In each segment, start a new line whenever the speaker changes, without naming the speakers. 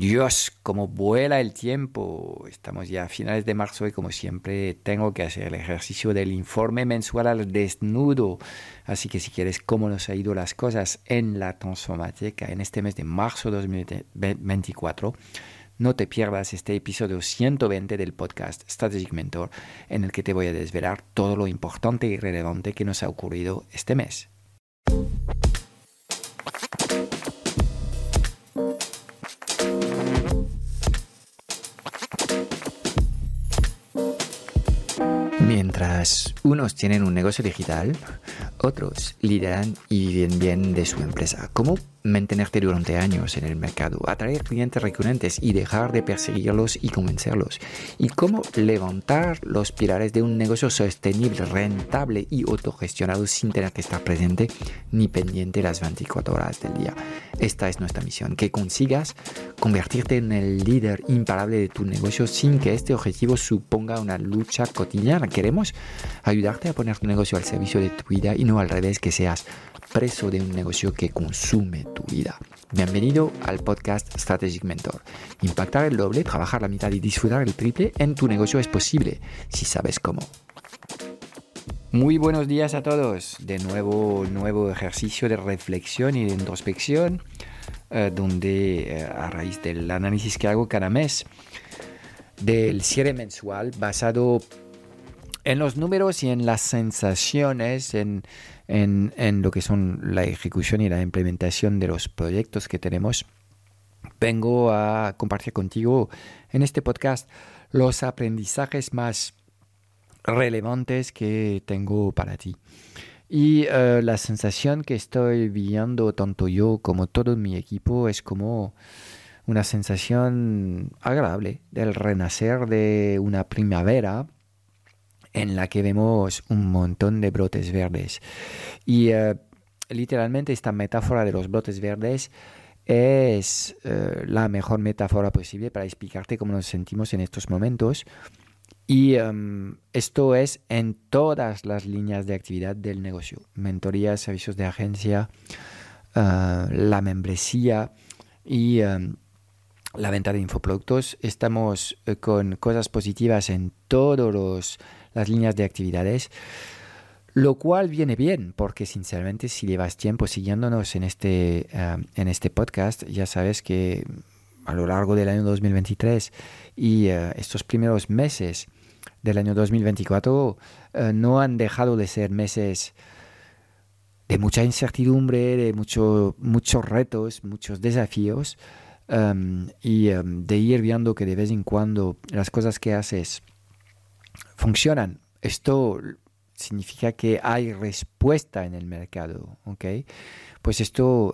Dios, cómo vuela el tiempo. Estamos ya a finales de marzo y como siempre tengo que hacer el ejercicio del informe mensual al desnudo. Así que si quieres cómo nos ha ido las cosas en la transformateca en este mes de marzo 2024, no te pierdas este episodio 120 del podcast Strategic Mentor, en el que te voy a desvelar todo lo importante y relevante que nos ha ocurrido este mes. Mientras unos tienen un negocio digital, otros lideran y viven bien de su empresa. ¿Cómo mantenerte durante años en el mercado, atraer clientes recurrentes y dejar de perseguirlos y convencerlos? ¿Y cómo levantar los pilares de un negocio sostenible, rentable y autogestionado sin tener que estar presente ni pendiente las 24 horas del día? Esta es nuestra misión, que consigas convertirte en el líder imparable de tu negocio sin que este objetivo suponga una lucha cotidiana. Queremos ayudarte a poner tu negocio al servicio de tu vida y no al revés, que seas preso de un negocio que consume tu vida. Bienvenido al podcast Strategic Mentor. Impactar el doble, trabajar la mitad y disfrutar el triple en tu negocio es posible si sabes cómo. Muy buenos días a todos. De nuevo ejercicio de reflexión y de introspección, donde a raíz del análisis que hago cada mes del cierre mensual basado en los números y en las sensaciones, en lo que son la ejecución y la implementación de los proyectos que tenemos, vengo a compartir contigo en este podcast los aprendizajes más relevantes que tengo para ti. Y la sensación que estoy viviendo tanto yo como todo mi equipo es como una sensación agradable del renacer de una primavera en la que vemos un montón de brotes verdes. Y literalmente esta metáfora de los brotes verdes es la mejor metáfora posible para explicarte cómo nos sentimos en estos momentos. Y esto es en todas las líneas de actividad del negocio: mentoría, servicios de agencia, la membresía y la venta de infoproductos. Estamos con cosas positivas en todas las líneas de actividades, lo cual viene bien, porque sinceramente si llevas tiempo siguiéndonos en este podcast, ya sabes que a lo largo del año 2023 y estos primeros meses del año 2024 no han dejado de ser meses de mucha incertidumbre, de muchos retos, muchos desafíos, y de ir viendo que de vez en cuando las cosas que haces funcionan. Esto significa que hay respuesta en el mercado, ¿ok? Pues esto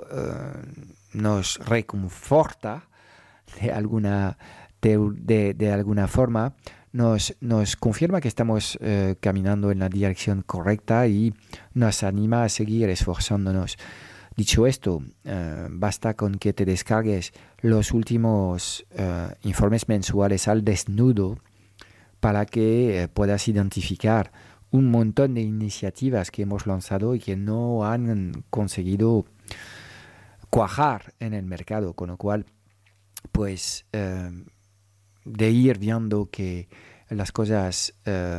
nos reconforta de alguna forma, nos confirma que estamos caminando en la dirección correcta y nos anima a seguir esforzándonos. Dicho esto, basta con que te descargues los últimos informes mensuales al desnudo para que puedas identificar un montón de iniciativas que hemos lanzado y que no han conseguido cuajar en el mercado, con lo cual, pues, de ir viendo que las cosas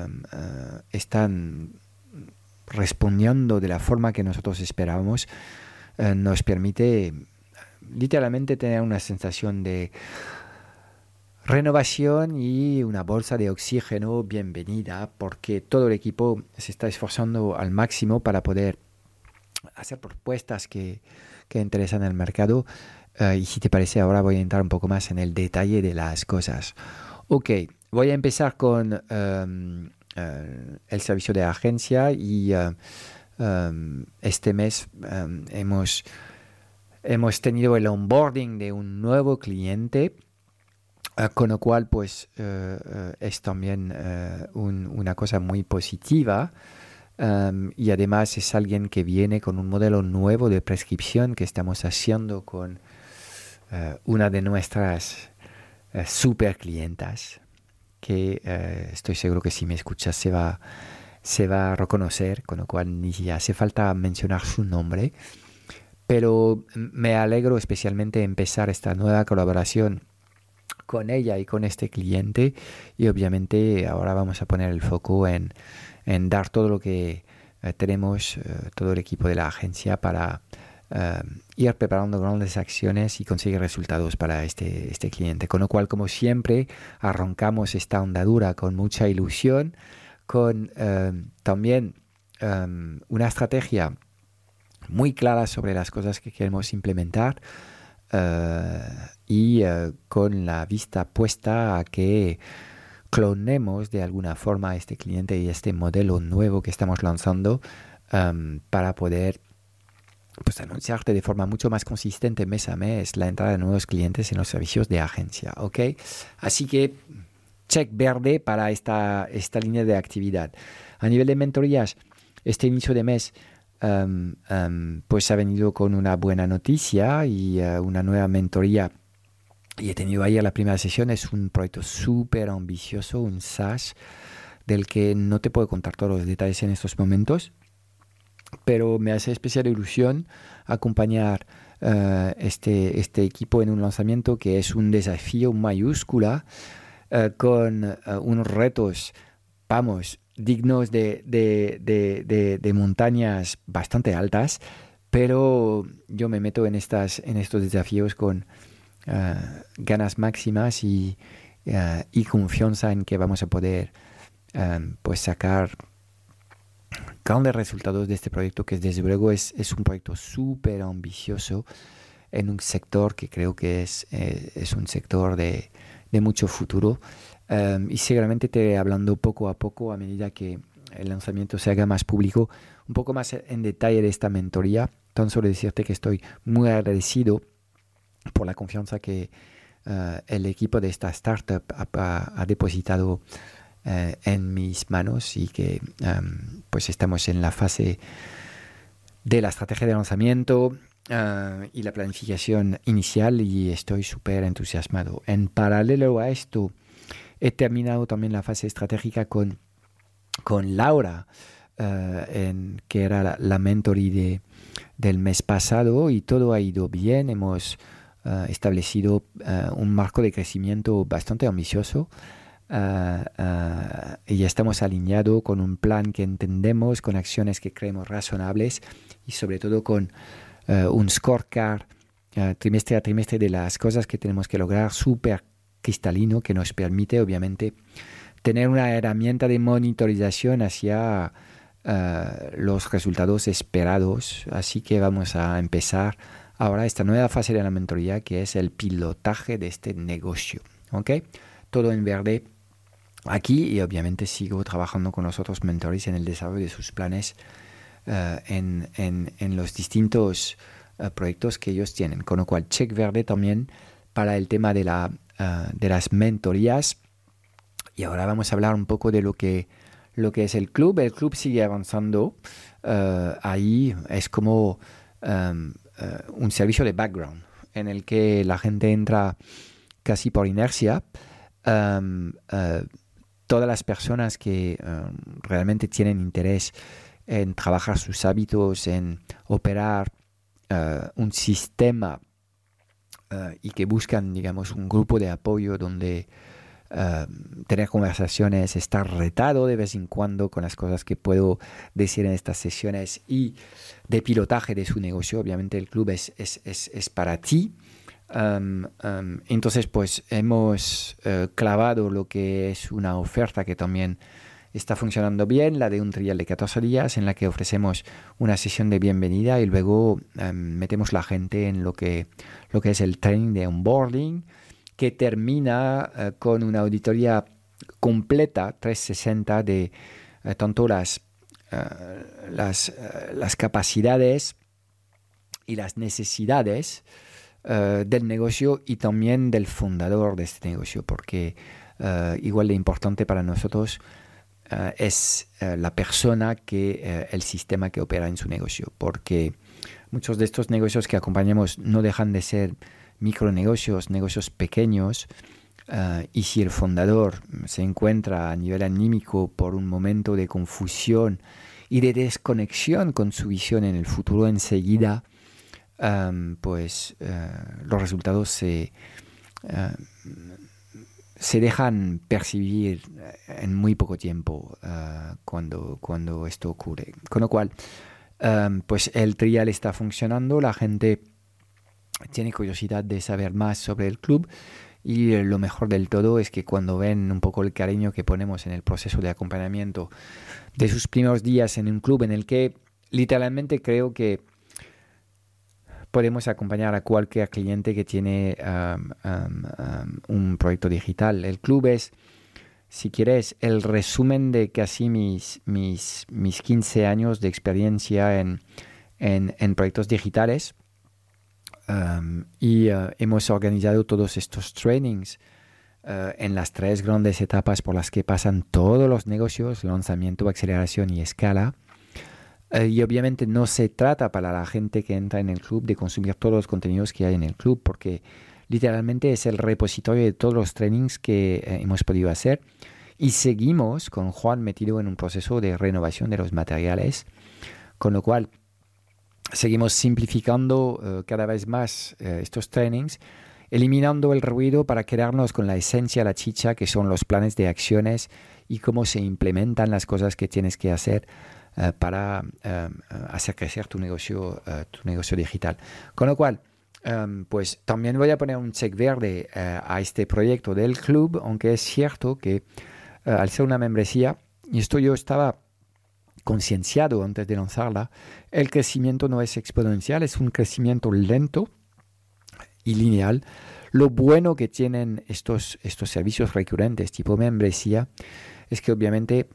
están respondiendo de la forma que nosotros esperábamos, nos permite literalmente tener una sensación de renovación y una bolsa de oxígeno bienvenida, porque todo el equipo se está esforzando al máximo para poder hacer propuestas que interesan al mercado. Y si te parece, ahora voy a entrar un poco más en el detalle de las cosas. Ok, voy a empezar con el servicio de agencia y este mes hemos tenido el onboarding de un nuevo cliente, con lo cual pues es también una cosa muy positiva. Y además es alguien que viene con un modelo nuevo de prescripción que estamos haciendo con una de nuestras super clientas, que estoy seguro que si me escuchas se va a reconocer, con lo cual ni hace falta mencionar su nombre. Pero me alegro especialmente de empezar esta nueva colaboración con ella y con este cliente. Y obviamente ahora vamos a poner el foco en dar todo lo que tenemos, todo el equipo de la agencia para ir preparando grandes acciones y conseguir resultados para este cliente. Con lo cual, como siempre, arrancamos esta andadura con mucha ilusión, con también una estrategia muy clara sobre las cosas que queremos implementar y con la vista puesta a que clonemos de alguna forma a este cliente y este modelo nuevo que estamos lanzando para poder pues anunciarte de forma mucho más consistente mes a mes la entrada de nuevos clientes en los servicios de agencia, ¿ok? Así que check verde para esta línea de actividad. A nivel de mentorías, este inicio de mes pues ha venido con una buena noticia y una nueva mentoría. Y he tenido ayer la primera sesión. Es un proyecto súper ambicioso, un SaaS, del que no te puedo contar todos los detalles en estos momentos, pero me hace especial ilusión acompañar este equipo en un lanzamiento que es un desafío mayúscula con unos retos, vamos, dignos de montañas bastante altas, pero yo me meto en estos desafíos con ganas máximas y confianza en que vamos a poder pues sacar grandes resultados de este proyecto, que desde luego es un proyecto súper ambicioso en un sector que creo que es un sector de mucho futuro. Y seguramente te iré hablando poco a poco, a medida que el lanzamiento se haga más público, un poco más en detalle de esta mentoría. Tan solo decirte que estoy muy agradecido por la confianza que el equipo de esta startup ha depositado en mis manos, y que pues estamos en la fase de la estrategia de lanzamiento y la planificación inicial, y estoy súper entusiasmado. En paralelo a esto, he terminado también la fase estratégica con Laura, que era la mentoría del mes pasado, y todo ha ido bien. Hemos establecido un marco de crecimiento bastante ambicioso y ya estamos alineados con un plan que entendemos, con acciones que creemos razonables y sobre todo con un scorecard trimestre a trimestre de las cosas que tenemos que lograr, súper cristalino, que nos permite obviamente tener una herramienta de monitorización hacia los resultados esperados. Así que vamos a empezar ahora esta nueva fase de la mentoría, que es el pilotaje de este negocio, ¿ok? Todo en verde aquí, y obviamente sigo trabajando con los otros mentores en el desarrollo de sus planes en los distintos proyectos que ellos tienen. Con lo cual, check verde también para el tema de las mentorías. Y ahora vamos a hablar un poco de lo que es el club. El club sigue avanzando. Ahí es como un servicio de background en el que la gente entra casi por inercia. Todas las personas que realmente tienen interés en trabajar sus hábitos, en operar un sistema y que buscan, digamos, un grupo de apoyo donde tener conversaciones, estar retado de vez en cuando con las cosas que puedo decir en estas sesiones y de pilotaje de su negocio. Obviamente el club es para ti. Entonces pues hemos clavado lo que es una oferta que también está funcionando bien, la de un trial de 14 días en la que ofrecemos una sesión de bienvenida y luego metemos la gente en lo que es el training de onboarding, que termina con una auditoría completa 360 de tanto las capacidades y las necesidades del negocio y también del fundador de este negocio, porque igual de importante para nosotros es la persona que el sistema que opera en su negocio, porque muchos de estos negocios que acompañamos no dejan de ser micronegocios, negocios pequeños, y si el fundador se encuentra a nivel anímico por un momento de confusión y de desconexión con su visión en el futuro, enseguida los resultados se dejan percibir en muy poco tiempo cuando esto ocurre. Con lo cual, pues el trial está funcionando, la gente tiene curiosidad de saber más sobre el club y lo mejor del todo es que cuando ven un poco el cariño que ponemos en el proceso de acompañamiento de sus primeros días en un club en el que literalmente creo que podemos acompañar a cualquier cliente que tiene un proyecto digital. El club es, si quieres, el resumen de casi mis 15 años de experiencia en proyectos digitales. Hemos organizado todos estos trainings en las 3 grandes etapas por las que pasan todos los negocios: lanzamiento, aceleración y escala. Y obviamente no se trata para la gente que entra en el club de consumir todos los contenidos que hay en el club, porque literalmente es el repositorio de todos los trainings que hemos podido hacer. Y seguimos con Juan metido en un proceso de renovación de los materiales, con lo cual seguimos simplificando cada vez más estos trainings, eliminando el ruido para quedarnos con la esencia, la chicha, que son los planes de acciones y cómo se implementan las cosas que tienes que hacer para hacer crecer tu negocio digital. Con lo cual, pues también voy a poner un check verde a este proyecto del club, aunque es cierto que al ser una membresía, y esto yo estaba concienciado antes de lanzarla, el crecimiento no es exponencial, es un crecimiento lento y lineal. Lo bueno que tienen estos servicios recurrentes tipo membresía es que obviamente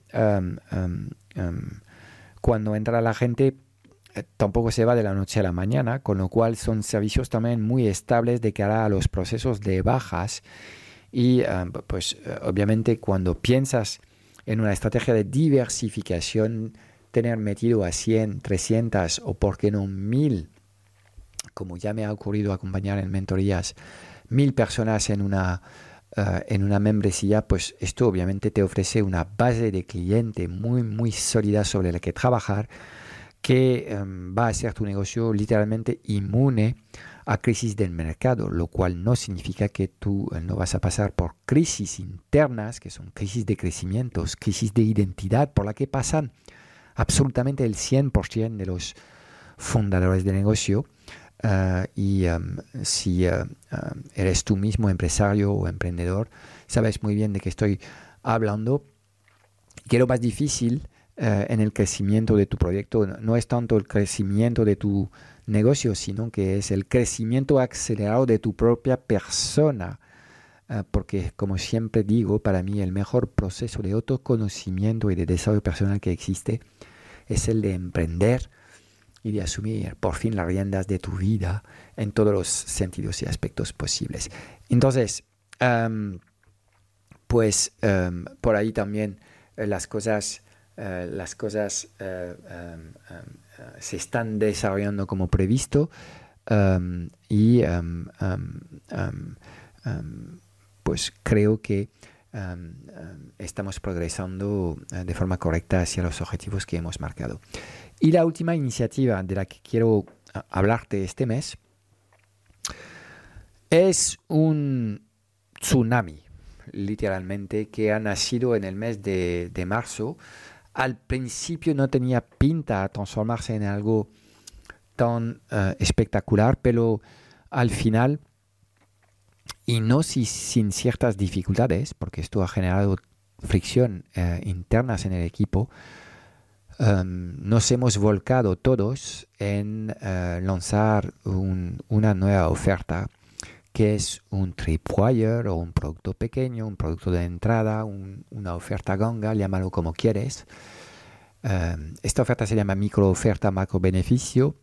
cuando entra la gente tampoco se va de la noche a la mañana, con lo cual son servicios también muy estables de cara a los procesos de bajas. Y obviamente cuando piensas en una estrategia de diversificación, tener metido a 100, 300 o por qué no 1000, como ya me ha ocurrido acompañar en mentorías, 1000 personas en una membresía, pues esto obviamente te ofrece una base de cliente muy, muy sólida sobre la que trabajar, que va a hacer tu negocio literalmente inmune a crisis del mercado, lo cual no significa que tú no vas a pasar por crisis internas, que son crisis de crecimientos, crisis de identidad, por la que pasan absolutamente el 100% de los fundadores de negocio. Si eres tú mismo empresario o emprendedor, sabes muy bien de qué estoy hablando. Que lo más difícil en el crecimiento de tu proyecto no es tanto el crecimiento de tu negocio, sino que es el crecimiento acelerado de tu propia persona. Porque, como siempre digo, para mí el mejor proceso de autoconocimiento y de desarrollo personal que existe es el de emprender y de asumir por fin las riendas de tu vida en todos los sentidos y aspectos posibles. Entonces, por ahí también las cosas se están desarrollando como previsto pues creo que estamos progresando de forma correcta hacia los objetivos que hemos marcado. Y la última iniciativa de la que quiero hablarte este mes es un tsunami, literalmente, que ha nacido en el mes de marzo. Al principio no tenía pinta a transformarse en algo tan espectacular, pero al final, y no sin ciertas dificultades, porque esto ha generado fricción internas en el equipo, nos hemos volcado todos en lanzar una nueva oferta, que es un tripwire o un producto pequeño, un producto de entrada, una oferta ganga, llámalo como quieres. Esta oferta se llama micro oferta, macro beneficio.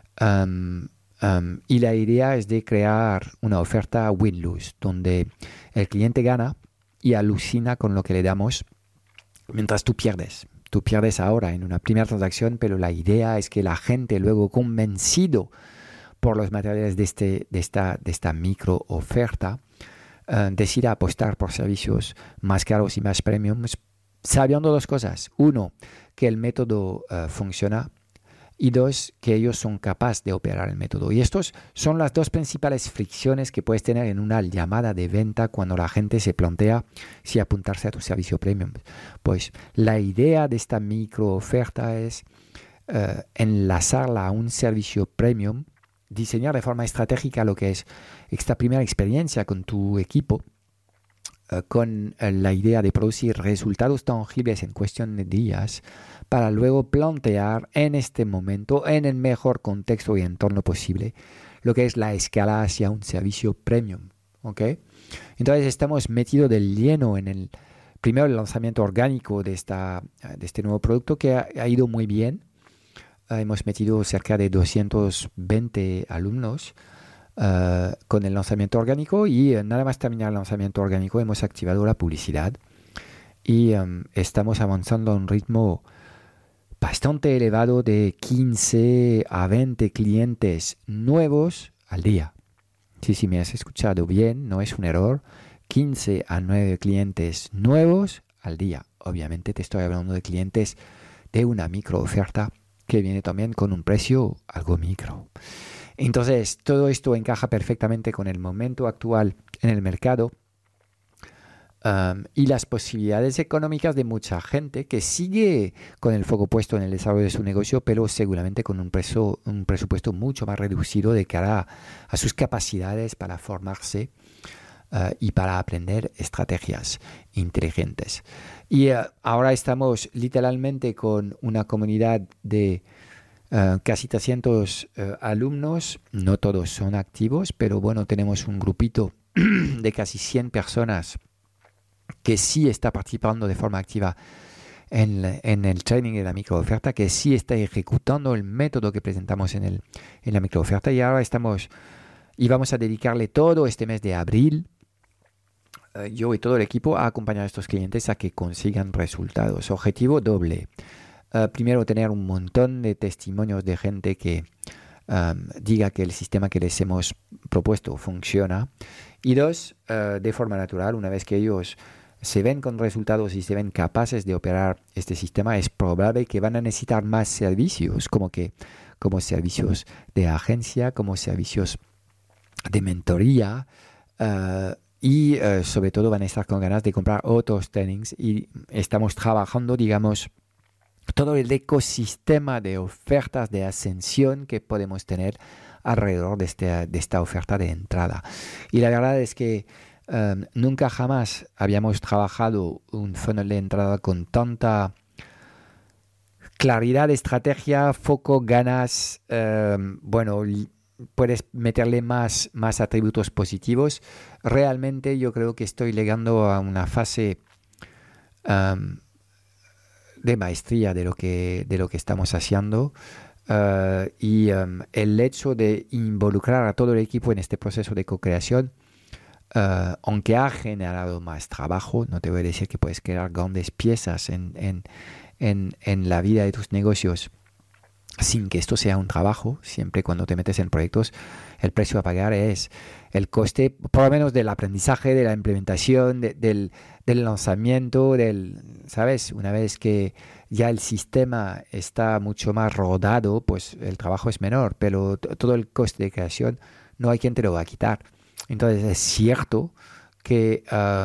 Y la idea es de crear una oferta win-lose, donde el cliente gana y alucina con lo que le damos, mientras tú pierdes. Tú pierdes ahora en una primera transacción, pero la idea es que la gente luego, convencido por los materiales de esta micro oferta, decida apostar por servicios más caros y más premium, sabiendo dos cosas. Uno, que el método funciona. y dos, que ellos son capaces de operar el método. Y estos son las dos principales fricciones que puedes tener en una llamada de venta cuando la gente se plantea si apuntarse a tu servicio premium. Pues la idea de esta micro oferta es enlazarla a un servicio premium, diseñar de forma estratégica lo que es esta primera experiencia con tu equipo, con la idea de producir resultados tangibles en cuestión de días, para luego plantear en este momento, en el mejor contexto y entorno posible, lo que es la escala hacia un servicio premium. ¿Okay? Entonces estamos metidos de lleno en el lanzamiento orgánico de este nuevo producto que ha ido muy bien. Hemos metido cerca de 220 alumnos con el lanzamiento orgánico y nada más terminar el lanzamiento orgánico hemos activado la publicidad y estamos avanzando a un ritmo bastante elevado de 15 a 20 clientes nuevos al día. Sí, me has escuchado bien, no es un error. 15 a 9 clientes nuevos al día. Obviamente te estoy hablando de clientes de una micro oferta que viene también con un precio algo micro. Entonces, todo esto encaja perfectamente con el momento actual en el mercado y las posibilidades económicas de mucha gente que sigue con el foco puesto en el desarrollo de su negocio, pero seguramente con un presupuesto mucho más reducido de cara a sus capacidades para formarse y para aprender estrategias inteligentes. Y ahora estamos literalmente con una comunidad de casi 300 alumnos. No todos son activos, pero bueno, tenemos un grupito de casi 100 personas que sí está participando de forma activa en el training de la microoferta, que sí está ejecutando el método que presentamos en la microoferta, y ahora vamos a dedicarle todo este mes de abril, yo y todo el equipo, a acompañar a estos clientes a que consigan resultados. Objetivo doble. Primero, tener un montón de testimonios de gente que diga que el sistema que les hemos propuesto funciona. Y dos, de forma natural, una vez que ellos se ven con resultados y se ven capaces de operar este sistema, es probable que van a necesitar más servicios, como servicios de agencia, como servicios de mentoría, y sobre todo van a estar con ganas de comprar otros trainings, y estamos trabajando, digamos, todo el ecosistema de ofertas de ascensión que podemos tener alrededor de esta oferta de entrada. Y la verdad es que nunca jamás habíamos trabajado un funnel de entrada con tanta claridad, estrategia, foco, ganas. Puedes meterle más atributos positivos. Realmente yo creo que estoy llegando a una fase de maestría de lo que estamos haciendo. El hecho de involucrar a todo el equipo en este proceso de co-creación, aunque ha generado más trabajo, no te voy a decir que puedes crear grandes piezas en la vida de tus negocios sin que esto sea un trabajo. Siempre cuando te metes en proyectos, el precio a pagar es el coste, por lo menos del aprendizaje, de la implementación, del lanzamiento, ¿sabes? Una vez que ya el sistema está mucho más rodado, pues el trabajo es menor, pero todo el coste de creación no hay quien te lo va a quitar. Entonces es cierto que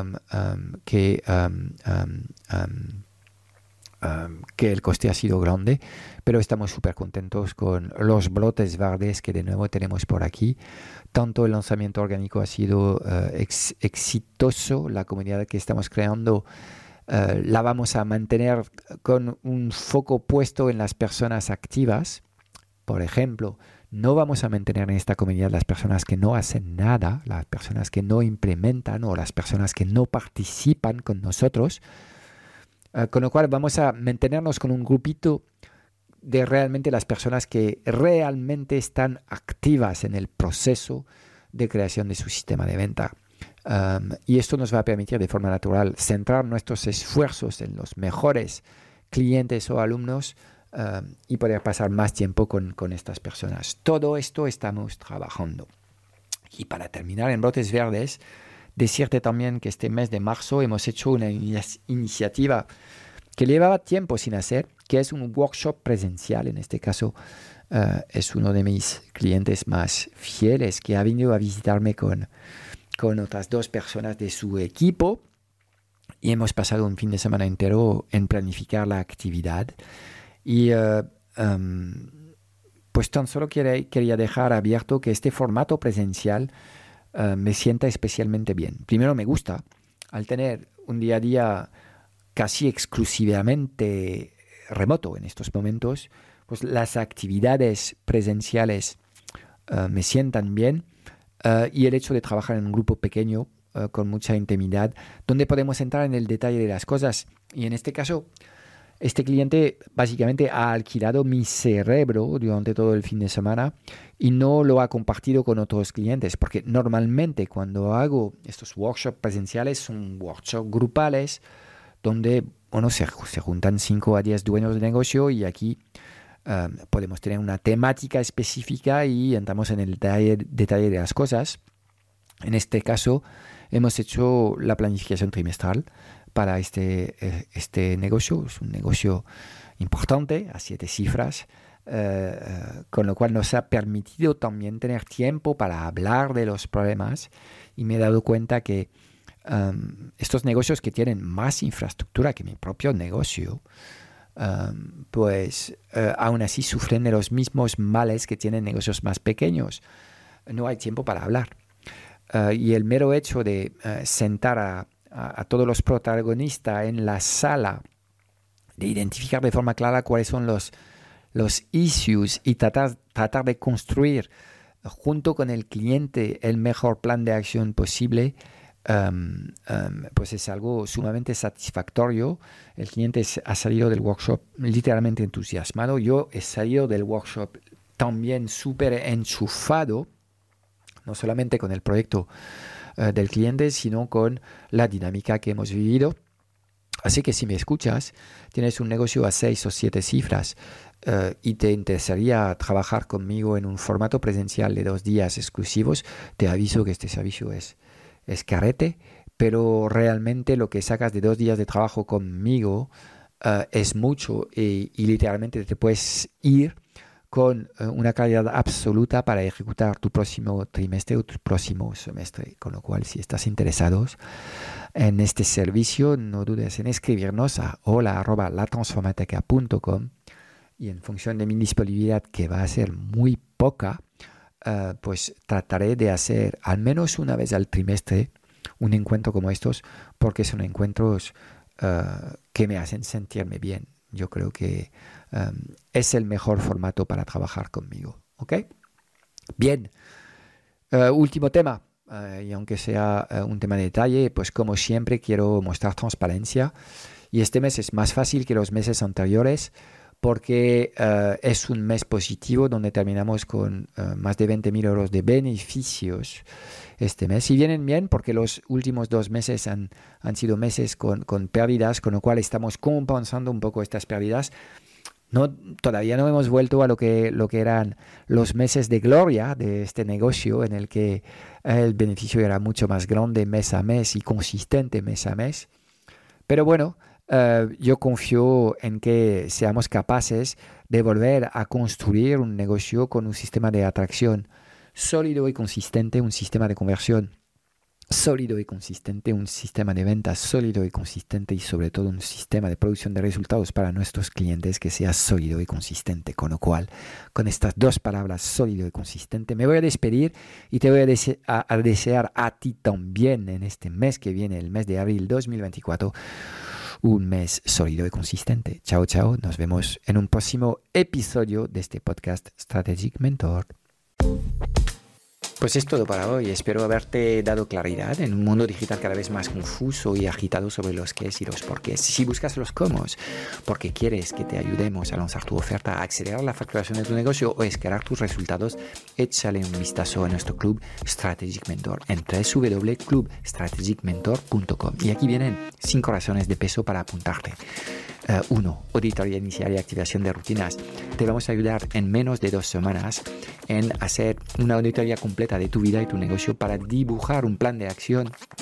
el coste ha sido grande, pero estamos súper contentos con los brotes verdes que de nuevo tenemos por aquí. Tanto el lanzamiento orgánico ha sido exitoso, la comunidad que estamos creando la vamos a mantener con un foco puesto en las personas activas. Por ejemplo, no vamos a mantener en esta comunidad las personas que no hacen nada, las personas que no implementan o las personas que no participan con nosotros. Con lo cual vamos a mantenernos con un grupito de realmente las personas que realmente están activas en el proceso de creación de su sistema de venta. Y esto nos va a permitir de forma natural centrar nuestros esfuerzos en los mejores clientes o alumnos y poder pasar más tiempo con estas personas. Todo esto estamos trabajando. Y para terminar en brotes verdes, decirte también que este mes de marzo hemos hecho una iniciativa que llevaba tiempo sin hacer, que es un workshop presencial. En este caso es uno de mis clientes más fieles que ha venido a visitarme con otras 2 personas de su equipo y hemos pasado un fin de semana entero en planificar la actividad y pues tan solo quería dejar abierto que este formato presencial me sienta especialmente bien. Primero me gusta, al tener un día a día casi exclusivamente remoto en estos momentos, pues las actividades presenciales me sientan bien y el hecho de trabajar en un grupo pequeño con mucha intimidad, donde podemos entrar en el detalle de las cosas. Y en este caso, este cliente básicamente ha alquilado mi cerebro durante todo el fin de semana y no lo ha compartido con otros clientes, porque normalmente cuando hago estos workshops presenciales son workshops grupales donde se juntan 5 a 10 dueños de negocio y aquí podemos tener una temática específica y entramos en el detalle de las cosas. En este caso hemos hecho la planificación trimestral para este negocio. Es un negocio importante, a 7 cifras, con lo cual nos ha permitido también tener tiempo para hablar de los problemas y me he dado cuenta que estos negocios que tienen más infraestructura que mi propio negocio, pues aún así sufren de los mismos males que tienen negocios más pequeños. No hay tiempo para hablar. Y el mero hecho de sentar a todos los protagonistas en la sala, de identificar de forma clara cuáles son los issues y tratar de construir junto con el cliente el mejor plan de acción posible, pues es algo sumamente satisfactorio. El cliente ha salido del workshop literalmente entusiasmado. Yo he salido del workshop también súper enchufado, no solamente con el proyecto del cliente, sino con la dinámica que hemos vivido. Así que si me escuchas, tienes un negocio a 6 o 7 cifras y te interesaría trabajar conmigo en un formato presencial de 2 días exclusivos, te aviso que este servicio es carete, pero realmente lo que sacas de 2 días de trabajo conmigo es mucho y literalmente te puedes ir con una calidad absoluta para ejecutar tu próximo trimestre o tu próximo semestre. Con lo cual, si estás interesados en este servicio, no dudes en escribirnos a hola@latransformateca.com y en función de mi disponibilidad, que va a ser muy poca, pues trataré de hacer al menos una vez al trimestre un encuentro como estos, porque son encuentros que me hacen sentirme bien. Yo creo que es el mejor formato para trabajar conmigo. ¿Ok? Bien. Último tema. Y aunque sea un tema de detalle, pues como siempre quiero mostrar transparencia. Y este mes es más fácil que los meses anteriores porque es un mes positivo donde terminamos con más de 20.000 euros de beneficios este mes. Y vienen bien porque los últimos 2 meses han sido meses con pérdidas, con lo cual estamos compensando un poco estas pérdidas. Todavía no hemos vuelto a lo que eran los meses de gloria de este negocio, en el que el beneficio era mucho más grande mes a mes y consistente mes a mes. Pero bueno, yo confío en que seamos capaces de volver a construir un negocio con un sistema de atracción sólido y consistente, un sistema de conversión sólido y consistente, un sistema de ventas sólido y consistente y sobre todo un sistema de producción de resultados para nuestros clientes que sea sólido y consistente. Con lo cual, con estas 2 palabras, sólido y consistente, me voy a despedir y te voy a desear a ti también en este mes que viene, el mes de abril 2024, un mes sólido y consistente. Chao, chao. Nos vemos en un próximo episodio de este podcast Strategic Mentor. Pues es todo para hoy. Espero haberte dado claridad en un mundo digital cada vez más confuso y agitado sobre los qués y los porqués. Si buscas los cómo, porque quieres que te ayudemos a lanzar tu oferta, a acelerar la facturación de tu negocio o escalar tus resultados, échale un vistazo a nuestro club Strategic Mentor en www.clubstrategicmentor.com. Y aquí vienen 5 razones de peso para apuntarte. 1. Auditoría inicial y activación de rutinas. Te vamos a ayudar en menos de 2 semanas en hacer una auditoría completa de tu vida y tu negocio para dibujar un plan de acción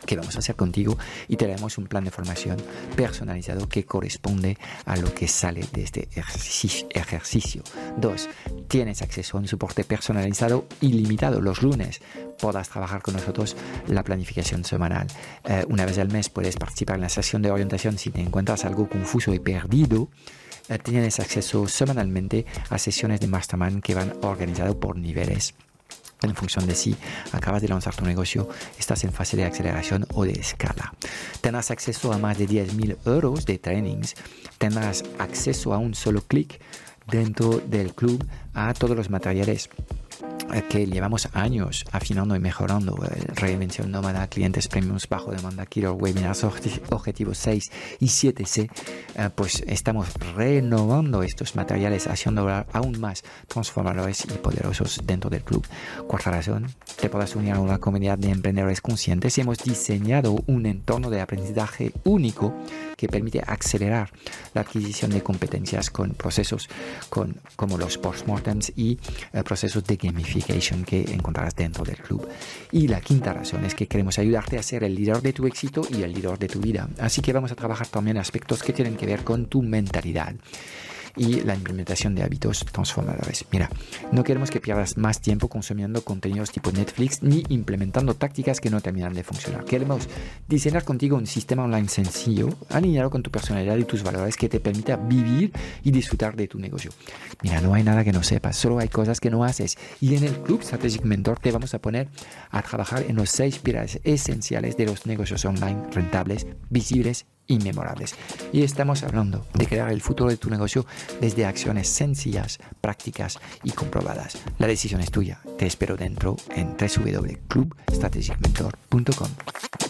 que vamos a hacer contigo y te daremos un plan de formación personalizado que corresponde a lo que sale de este ejercicio. 2. Tienes acceso a un soporte personalizado ilimitado. Los lunes podrás trabajar con nosotros la planificación semanal. Una vez al mes puedes participar en la sesión de orientación si te encuentras algo confuso y perdido. Tienes acceso semanalmente a sesiones de Mastermind que van organizadas por niveles. En función de si acabas de lanzar tu negocio, estás en fase de aceleración o de escala. Tendrás acceso a más de 10.000 euros de trainings. Tendrás acceso a un solo clic dentro del club a todos los materiales que llevamos años afinando y mejorando. Reinvención nómada, clientes premiums, bajo demanda, killer webinars, objetivos 6 y 7C. Pues estamos renovando estos materiales, haciendo aún más transformadores y poderosos dentro del club. Cuarta razón, te podrás unir a una comunidad de emprendedores conscientes. Hemos diseñado un entorno de aprendizaje único que permite acelerar la adquisición de competencias con procesos como los postmortems y procesos de gamification que encontrarás dentro del club. Y la quinta razón es que queremos ayudarte a ser el líder de tu éxito y el líder de tu vida. Así que vamos a trabajar también aspectos que tienen que ver con tu mentalidad y la implementación de hábitos transformadores. Mira, no queremos que pierdas más tiempo consumiendo contenidos tipo Netflix ni implementando tácticas que no terminan de funcionar. Queremos diseñar contigo un sistema online sencillo, alineado con tu personalidad y tus valores, que te permita vivir y disfrutar de tu negocio. Mira, no hay nada que no sepas, solo hay cosas que no haces. Y en el Club Strategic Mentor te vamos a poner a trabajar en los 6 pilares esenciales de los negocios online rentables, visibles y memorables. Y estamos hablando de crear el futuro de tu negocio desde acciones sencillas, prácticas y comprobadas. La decisión es tuya. Te espero dentro en www.clubstrategicmentor.com.